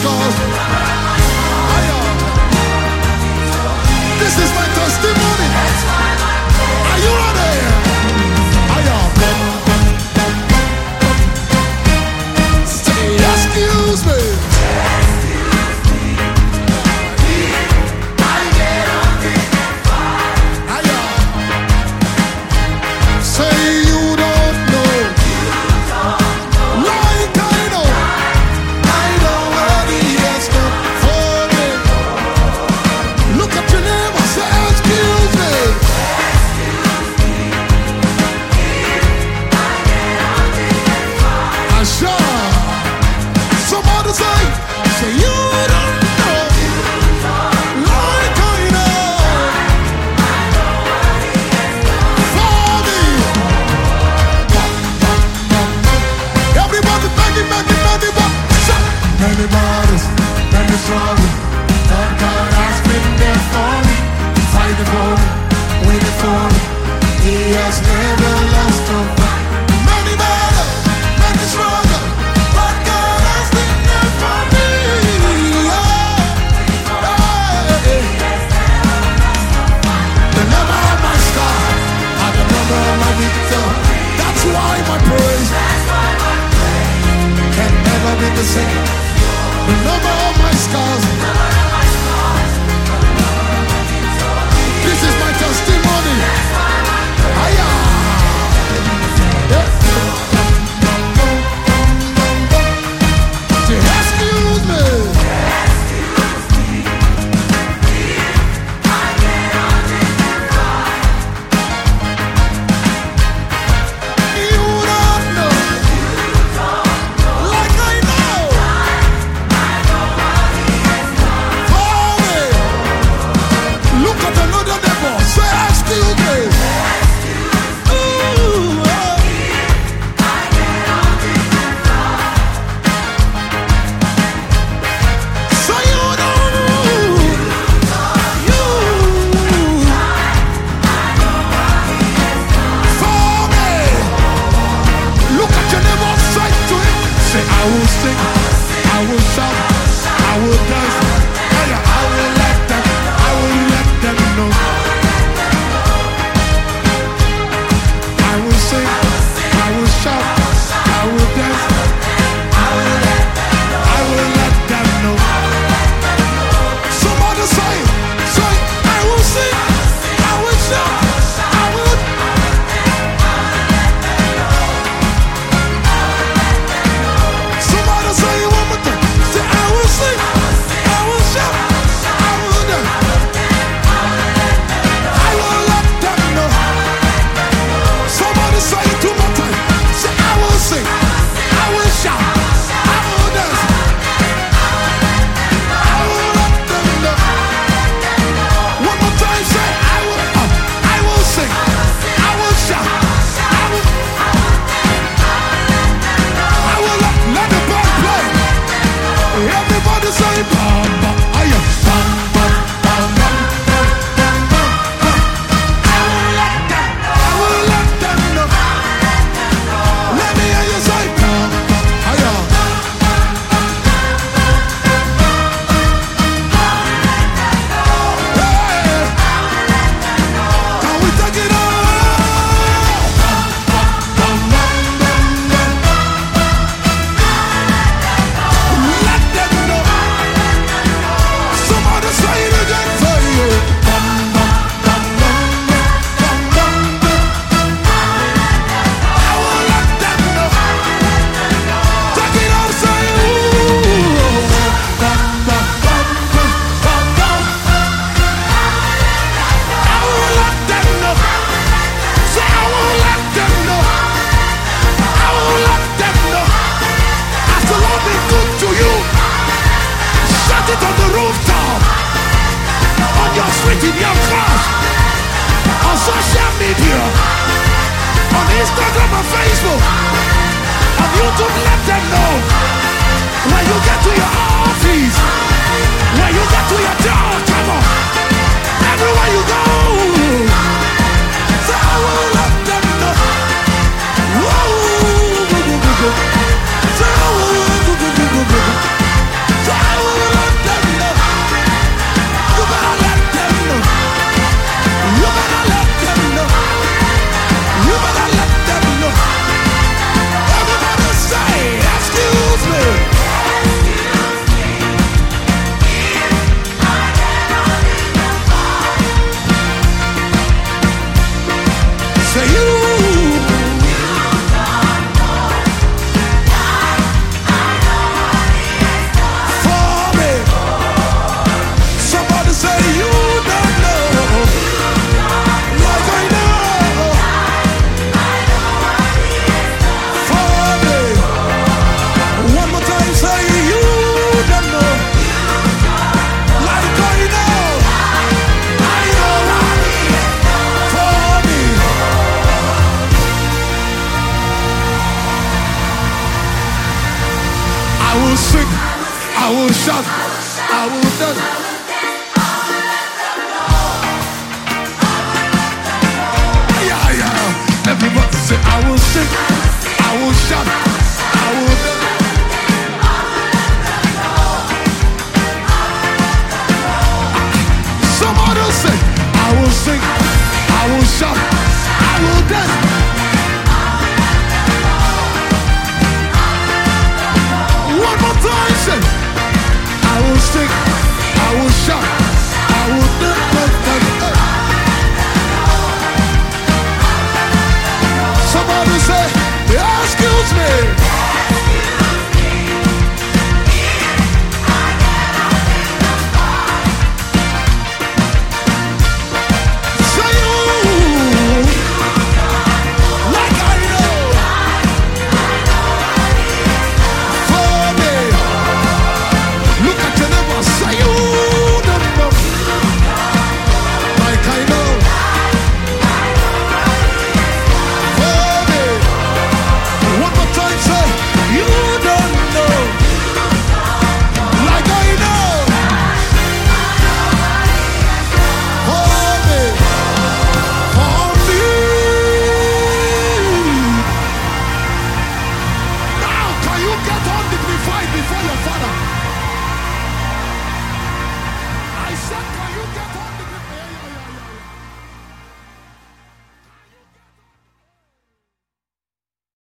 scars. This is my testimony. Are you ready? Say, excuse me. Many battles, many struggles, but God has been there for me, fighting for me, waiting for me. He has never lost a fight. Many battles, many struggles, but God has been there for me. The number of my star, and the number of my victor. That's why my praise can never be the same. The number of my scars. This is my testimony. Excuse me. You don't know. Like I know. Look at another neighbor. Say, excuse me. Ooh, so you know, for me. Look at your neighbor. Say to him. Say, I will sing, I will shout, I will dance. I will let them know. I will sing, I will shout, I will dance. I will let them know. Somebody say, I will sing, I will shout, I will. Somebody say it one more time. Say, I will sing, I will shout, I will dance. I will let them know. Somebody say it two more times. Say, I will sing, I will shout, I will dance. I will let them know. One more time, say, I will sing, I will shout, I will let the band play. Everybody say, bam, bam, ayo, bam, bam, bam, bam, bam, bam, bam. I will let them know. Let me hear you say, bam, bam, ayo. Hey, can we take it on? Bam, bam, bam, bam, bam. Let them know. Somebody say it again for you. Bam, bam, bam, bam, bam, bam, bam. I will let them know. Take it on, say ooh. Bam, bam, bam, bam, bam, bam. I will let them know. Say I will let them know. I will let them know. Has the Lord been good to you? Shout it on the rooftop, on your street, in your class, on social media, on Instagram and Facebook, on YouTube. Let them know. When you get to your office, when you get to your job, come on, everywhere you go, say I will let them know. Whoa, say I will. Say I will. I will shout, I will dance. Yeah, yeah. Everybody say, I will sing, I will shout, I will dance. Somebody say, I will sing, I will shout, I will dance. One more time, say, I will sing, I will shout, I will dance. Somebody say, excuse me. Before your father.